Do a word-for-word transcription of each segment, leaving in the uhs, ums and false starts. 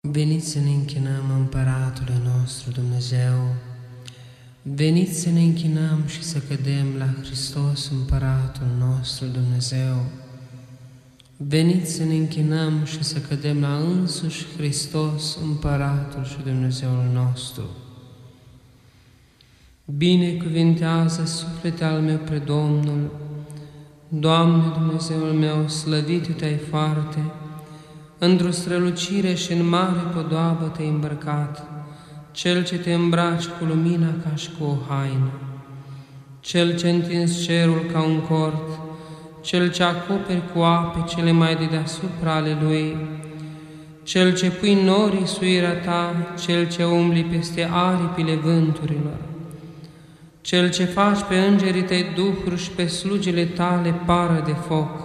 Veniți să ne închinăm Împăratului nostru Dumnezeu, veniți să ne închinăm și să cădem la Hristos Împăratul nostru Dumnezeu, veniți să ne închinăm și să cădem la însuși Hristos Împăratul și Dumnezeul nostru. Binecuvintează suflete al meu pre Domnul, Doamne Dumnezeul meu, slăvit Te-ai foarte, într-o strălucire și în mare podoabă Te-ai îmbrăcat, Cel ce Te îmbraci cu lumina ca și cu o haină, Cel ce întins cerul ca un cort, Cel ce acoperi cu ape cele mai de deasupra ale Lui, Cel ce pui norii suirea Ta, Cel ce umbli peste aripile vânturilor, Cel ce faci pe îngerii Tăi duhuri și pe slugile Tale pară de foc,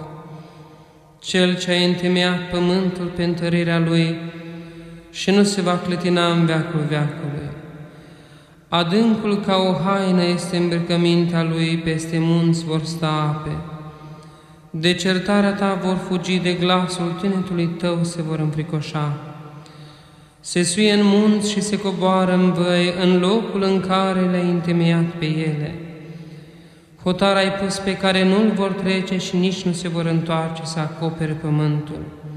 Cel ce a întemeiat pământul pe întărirea Lui și nu se va clătina în veacul veacului. Adâncul ca o haină este îmbrăcămintea Lui, peste munți vor sta ape. De certarea Ta vor fugi, de glasul tinetului Tău se vor înfricoșa. Se suie în munți și se coboară în văi, în locul în care le-ai întemeiat pe ele. Hotar ai pus pe care nu-l vor trece și nici nu se vor întoarce să acopere pământul.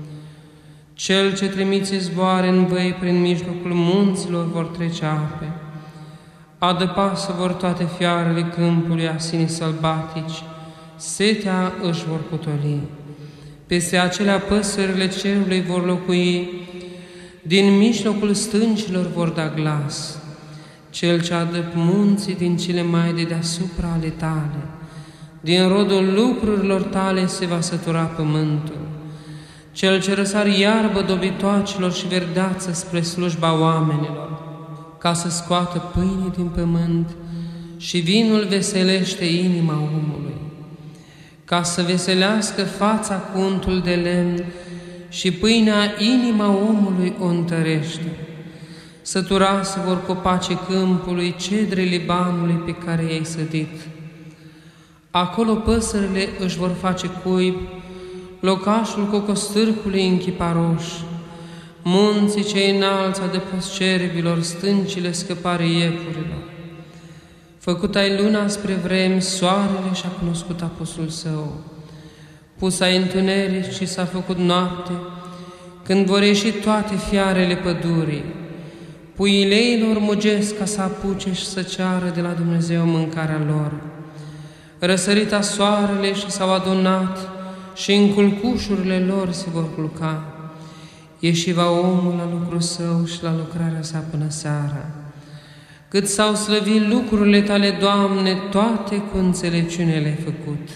Cel ce trimiți zboare în văi, prin mijlocul munților vor trece ape. Adăpasă vor toate fiarele câmpului, asinii sălbatici, setea își vor potoli. Peste acelea păsările cerului vor locui, din mijlocul stâncilor vor da glas. Cel ce adăp munții din cele mai de deasupra ale Tale, din rodul lucrurilor Tale se va sătura pământul. Cel ce răsar iarbă dobitoacilor și verdeață spre slujba oamenilor, ca să scoată pâine din pământ și vinul veselește inima omului, ca să veselească fața cu untul de lemn și pâinea inima omului o întărește. Săturase vor copace câmpului, cedre Libanului pe care i-ai sădit. Acolo păsările își vor face cuib, locașul cocostârcului în chiparoș, munții cei înalți adăpost cerbilor, stâncile scăpare iepurilor. Făcut ai luna spre vremi, soarele și-a cunoscut apusul său. Pus ai întuneric și s-a făcut noapte, când vor ieși toate fiarele pădurii. Puiile lor mugesc ca să apuce și să ceară de la Dumnezeu mâncarea lor. Răsărita soarele și s-au adunat și în culcușurile lor se vor culca. Ieși va omul la lucrul său și la lucrarea sa până seara. Cât s-au slăvit lucrurile Tale, Doamne, toate cu înțelepciune le-ai făcut.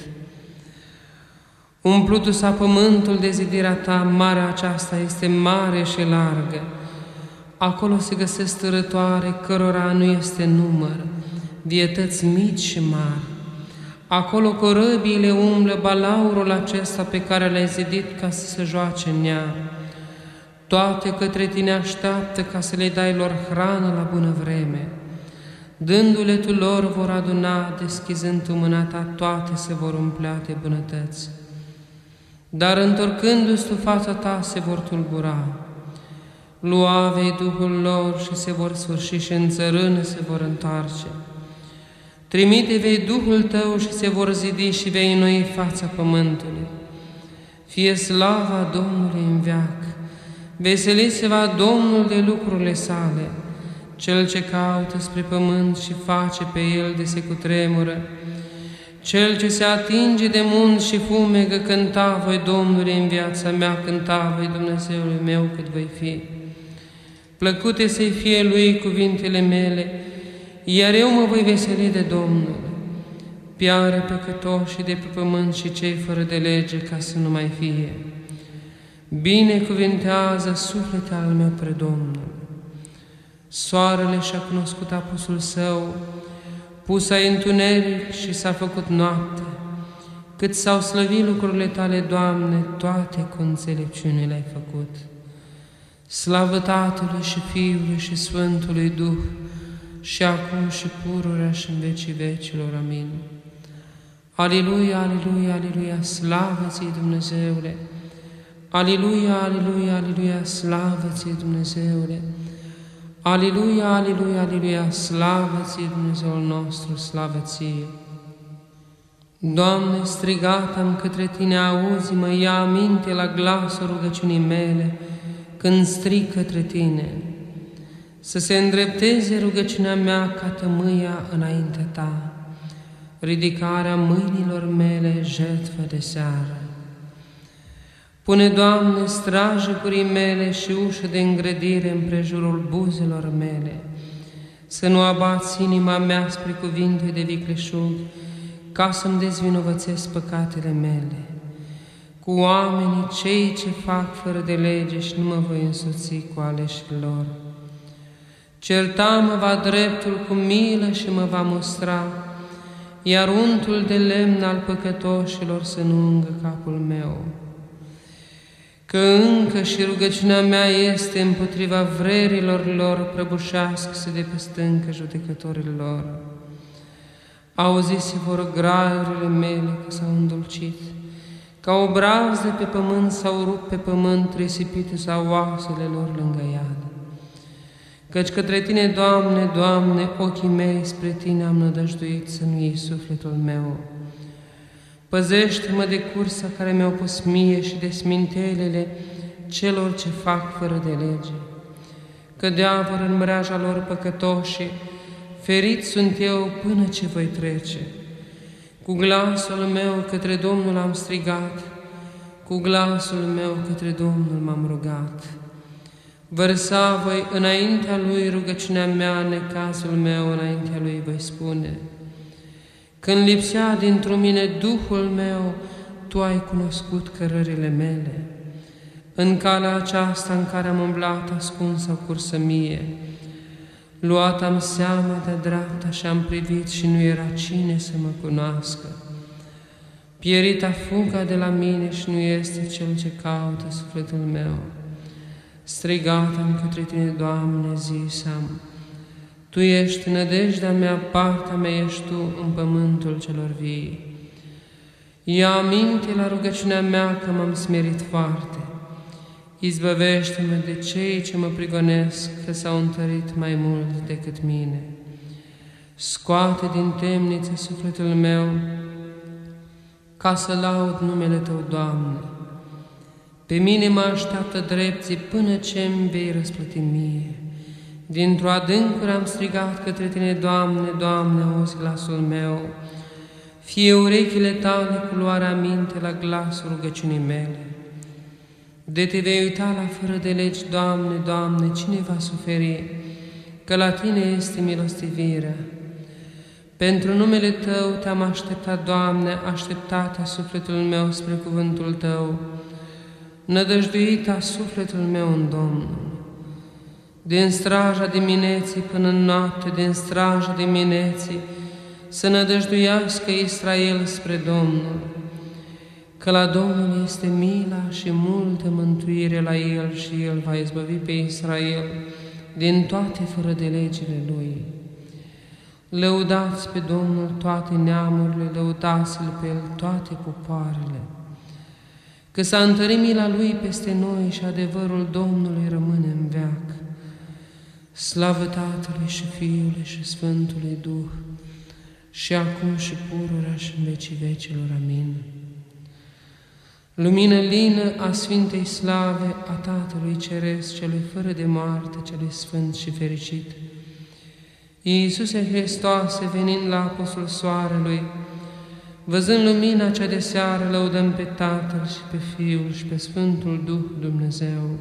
Umplutu s-a pământul de zidirea Ta, marea aceasta este mare și largă. Acolo se găsesc târătoare, cărora nu este număr, vietăți mici și mari. Acolo corăbiile umblă balaurul acesta pe care l-ai zidit ca să se joace în ea. Toate către Tine așteaptă ca să le dai lor hrană la bună vreme. Dându-le Tu lor vor aduna, deschizând Tu mâna Ta, toate se vor umplea de bunătăți. Dar întorcându-ți Tu fața Ta se vor tulbura. Lua vei Duhul lor și se vor sfârși și în țărână se vor întoarce. Trimite vei Duhul Tău și se vor zidi și vei înnoi fața pământului. Fie slava Domnului în veac, veseli se va Domnul de lucrurile sale, Cel ce caută spre pământ și face pe el de se cutremură, Cel ce se atinge de munți și fumegă, cânta voi Domnului în viața mea, cânta voi Dumnezeului meu cât voi fi. Plăcute să-i fie Lui cuvintele mele, iar eu mă voi veseli de Domnul. Piară păcătoșii de pe pământ și cei fără de lege, ca să nu mai fie. Binecuvintează suflete al meu pre Domnul. Soarele și-a cunoscut apusul său, pus ai întuneric și s-a făcut noapte. Cât s-au slăvit lucrurile Tale, Doamne, toate cu înțelepciune le-ai făcut. Slavă Tatălui și Fiului și Sfântului Duh, și acum și pururea și în vecii vecilor. Amin. Aleluia, aleluia, aleluia, slavă Ție, Dumnezeule! Aliluia, aliluia, aliluia, slavă ție, Dumnezeule! Aliluia, aliluia, aliluia, slavă ție, Dumnezeul nostru, slavă ție! Doamne, strigat am către Tine, auzi-mă, ia aminte la glasul rugăciunii mele, când strig către Tine. Să se îndrepteze rugăciunea mea ca tămâia înaintea Ta, ridicarea mâinilor mele, jertfă de seară. Pune, Doamne, strajă purii mele și ușă de îngrădire împrejurul buzelor mele, să nu abați inima mea spre cuvinte de vicleșug, ca să-mi dezvinovățesc păcatele mele. Cu oamenii cei ce fac fără de lege și nu mă voi însoți cu aleșii lor. Certa-mă va dreptul cu milă și mă va mustra, iar untul de lemn al păcătoșilor să nu ungă capul meu. Că încă și rugăciunea mea este împotriva vrerilor lor, prăbușească-se de pe stâncă judecătorilor. Auziți vor graiurile mele că s-au îndulcit, ca obraz de pe pământ s-au rupt pe pământ, risipite sau oasele lor lângă iad. Căci către Tine, Doamne, Doamne, ochii mei spre Tine am nădăjduit, să nu iei sufletul meu. Păzește-mă de cursa care mi-au pus mie și de smintelele celor ce fac fără de lege. Cădea vor în mreaja lor păcătoși, ferit sunt eu până ce voi trece. Cu glasul meu către Domnul am strigat, cu glasul meu către Domnul m-am rugat. Vărsa voi înaintea Lui rugăciunea mea, necazul meu înaintea Lui voi spune. Când lipsea dintr-o mine Duhul meu, Tu ai cunoscut cărările mele. În calea aceasta în care am umblat ascuns sau cursă mie, luat am seama de dreapta și am privit și nu era cine să mă cunoască. Pierita fuga de la mine și nu este cel ce caută sufletul meu. Strigat am către Tine, Doamne, zis-am, Tu ești nădejdea mea, partea mea ești Tu în pământul celor vii. Ia aminte la rugăciunea mea că m-am smerit foarte. Izbăvește-mă de cei ce mă prigonesc, că s-au întărit mai mult decât mine. Scoate din temniță sufletul meu, ca să laud numele Tău, Doamne. Pe mine mă așteaptă drepții până ce-mi vei răsplăti mie. Dintr-o adâncură am strigat către Tine, Doamne, Doamne, auzi glasul meu. Fie urechile Tale cu luarea minte la glasul rugăciunii mele. De Te vei uita la fără de legi, Doamne, Doamne, cine va suferi, că la Tine este milostivirea. Pentru numele Tău Te-am așteptat, Doamne, așteptata sufletul meu spre cuvântul Tău, nădăjduita sufletul meu în Domnul. Din straja dimineții până în noapte, din straja dimineții, să nădăjduiască Israel spre Domnul, că la Domnul este mila și multă mântuire la El și El va izbăvi pe Israel din toate fără de legile Lui. Lăudați pe Domnul toate neamurile, lăudați-L pe El toate popoarele, că s-a întărit mila Lui peste noi și adevărul Domnului rămâne în veac. Slavă Tatălui și Fiului și Sfântului Duh, și acum și pururea și în vecii vecilor. Amin. Lumină lină a Sfintei Slave a Tatălui Ceresc, celui fără de moarte, celui sfânt și fericit. Iisuse Hristoase, venind la aposul Soarelui, văzând lumina cea de seară, lăudăm pe Tatăl și pe Fiul și pe Sfântul Duh Dumnezeu.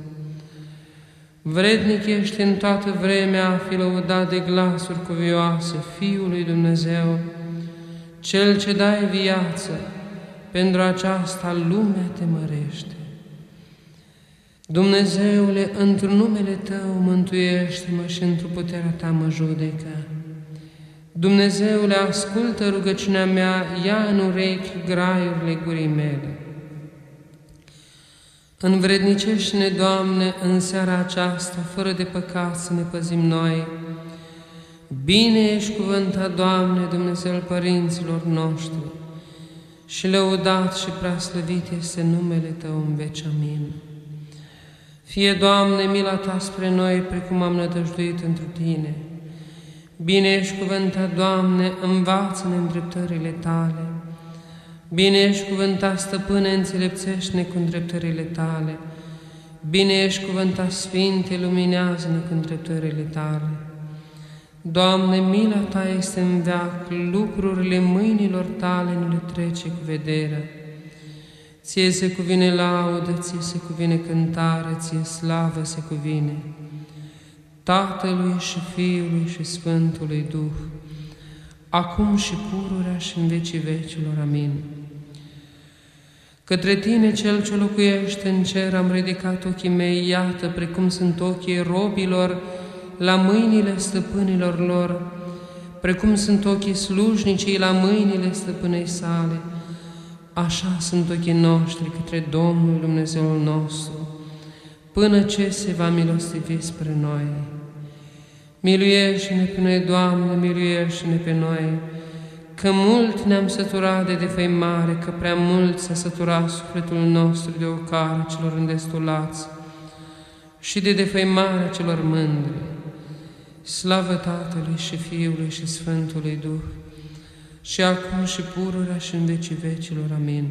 Vrednic ești în toată vremea a fi lăudat de glasuri cuvioase Fiului Dumnezeu, Cel ce dai viață, pentru aceasta lumea te mărește. Dumnezeule, într-un numele Tău mântuiește-mă și într-o puterea Ta mă judecă. Dumnezeule, ascultă rugăciunea mea, ia în urechi graiurile gurii mele. Învrednicește-ne, Doamne, în seara aceasta, fără de păcat să ne păzim noi. Bine ești cuvântat, Doamne, Dumnezeul părinților noștri, și lăudat și preaslăvit este numele Tău în veci. Amin. Fie, Doamne, mila Ta spre noi, precum am nădăjduit întru Tine. Bine ești cuvântat, Doamne, învață-ne îndreptările Tale. Bine ești cuvântat, Stăpâne, înțelepțește-ne cu îndreptările Tale. Bine ești cuvântat, Sfinte, luminează-ne cu îndreptările Tale. Doamne, mila Ta este în veac, lucrurile mâinilor Tale nu le trece cu vederea. Ție se cuvine laudă, Ție se cuvine cântare, Ție slavă se cuvine, Tatălui și Fiului și Sfântului Duh, acum și pururea și în vecii vecilor. Amin. Către Tine, Cel ce locuiește în cer, am ridicat ochii mei, iată, precum sunt ochii robilor la mâinile stăpânilor lor, precum sunt ochii slujnicii la mâinile stăpânei sale, așa sunt ochii noștri către Domnul Dumnezeul nostru, până ce se va milostivi spre noi. Miluiește-ne pe noi, Doamne, miluiește-ne pe noi, că mult ne-am săturat de defăimare, că prea mult s-a săturat sufletul nostru de ocară celor îndestulați și de defăimarea celor mândri. Slavă Tatălui și Fiului și Sfântului Duh, și acum și pururea și în vecii vecilor. Amin.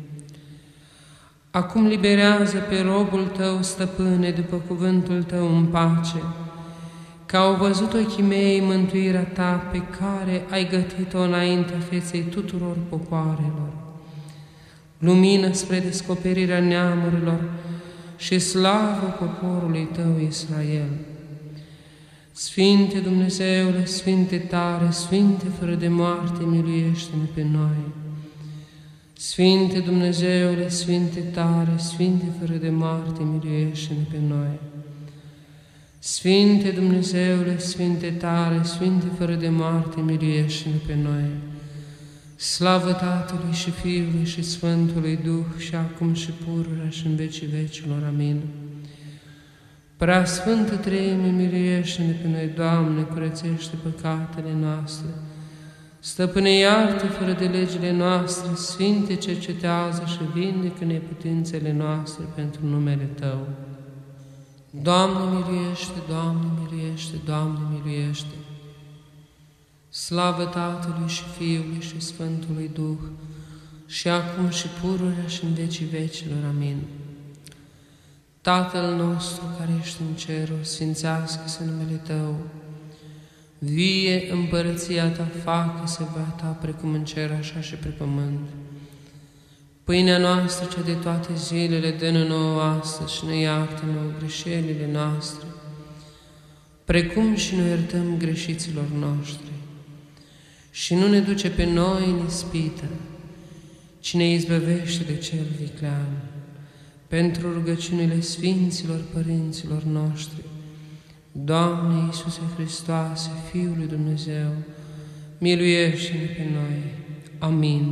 Acum liberează pe robul Tău, Stăpâne, după cuvântul Tău în pace, că au văzut ochii mei mântuirea Ta, pe care ai gătit-o înaintea feței tuturor popoarelor, lumină spre descoperirea neamurilor și slavă poporului Tău Israel. Sfinte Dumnezeule, Sfinte tare, Sfinte fără de moarte, miluiește-ne pe noi. Sfinte Dumnezeule, Sfinte tare, Sfinte fără de moarte, miluiește-ne pe noi. Sfinte Dumnezeule, Sfinte tare, Sfinte fără de moarte, miluiește-ne pe noi. Slavă Tatălui și Fiului și Sfântului Duh, și acum și pururea și în vecii vecilor. Amin. Prea Sfântă Treime, miluiește-ne pe noi, Doamne, curățește păcatele noastre. Stăpâne, iartă fără de legile noastre, Sfinte, cercetează și vindecă neputințele noastre pentru numele Tău. Doamne, miluiește, Doamne, miluiește, Doamne, miluiește. Slavă Tatălui și Fiului și Sfântului Duh, și acum și pururea și în vecii vecilor. Amin. Tatăl nostru care ești în ceruri, sfințească-se numele Tău. Vie împărăția Ta, facă-se voia Ta, precum în cer, așa și pe pământ. Pâinea noastră, cea de toate zilele, dă-ne nouă astăzi și ne iartă nouă greșelile noastre, precum și noi iertăm greșiților noștri. Și nu ne duce pe noi în ispită, ci ne izbăvește de cel viclean. Pentru rugăciunile Sfinților Părinților noștri, Doamne Iisuse Hristoase, Fiul lui Dumnezeu, miluiește-ne pe noi. Amin.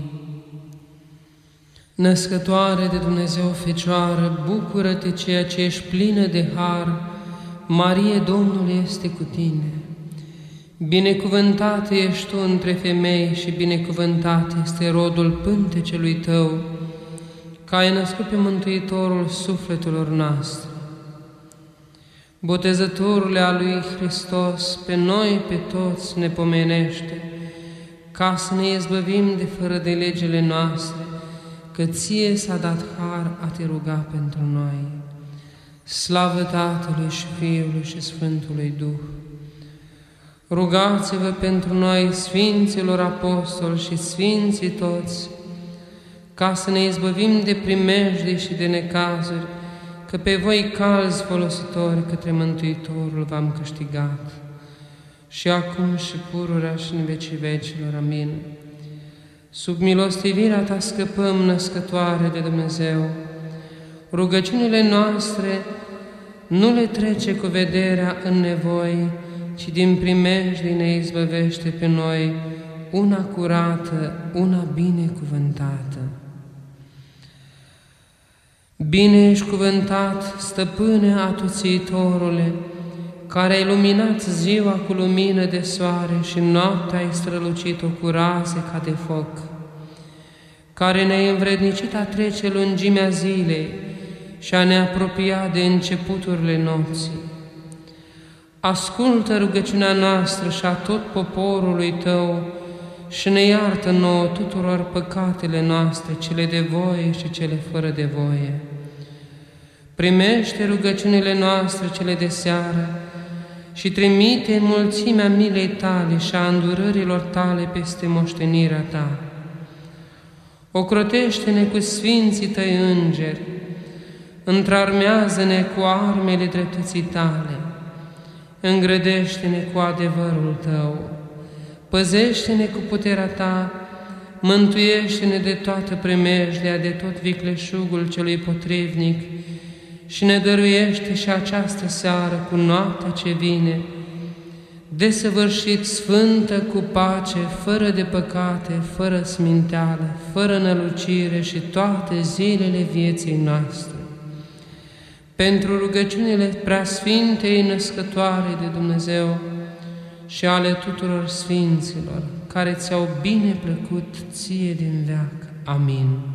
Născătoare de Dumnezeu Fecioară, bucură-te, ceea ce ești plină de har, Marie, Domnul este cu tine. Binecuvântată ești tu între femei și binecuvântat este rodul pântecelui tău, că ai născut pe Mântuitorul sufletelor noastre. Botezătorule al lui Hristos, pe noi, pe toți, ne pomenește, ca să ne izbăvim de fără de legile noastre, că Ție s-a dat har a Te ruga pentru noi. Slavă Tatălui și Fiului și Sfântului Duh! Rugați-vă pentru noi, Sfinților Apostoli și Sfinții toți, ca să ne izbăvim de primejdii și de necazuri, că pe voi calzi folositori către Mântuitorul v-am câștigat. Și acum și pururea și în vecii vecilor. Amin. Sub milostivirea Ta scăpăm, Născătoare de Dumnezeu. Rugăciunile noastre nu le trece cu vederea în nevoi, ci din primejdii ne izbăvește pe noi, una curată, una binecuvântată. Bine ești cuvântat, Stăpâne Atuțiitorule, care ai luminat ziua cu lumină de soare și noaptea ai strălucit-o cu raze ca de foc. care ne-ai învrednicit a trece lungimea zilei și a ne apropia de începuturile nopții. Ascultă rugăciunea noastră și a tot poporului Tău și ne iartă nouă tuturor păcatele noastre, cele de voie și cele fără de voie. Primește rugăciunile noastre, cele de seară, și trimite mulțimea milei Tale și a îndurărilor Tale peste moștenirea Ta. Ocrotește-ne cu sfinții Tăi îngeri, întrarmează-ne cu armele dreptății Tale, îngrădește-ne cu adevărul Tău, păzește-ne cu puterea Ta, mântuiește-ne de toată primejdea, de tot vicleșugul celui potrivnic și ne dăruiește și această seară cu noaptea ce vine, desăvârșit sfântă cu pace, fără de păcate, fără sminteală, fără nălucire și toate zilele vieții noastre. Pentru rugăciunile preasfintei născătoare de Dumnezeu și ale tuturor sfinților, care ți-au bine plăcut ție din veac. Amin.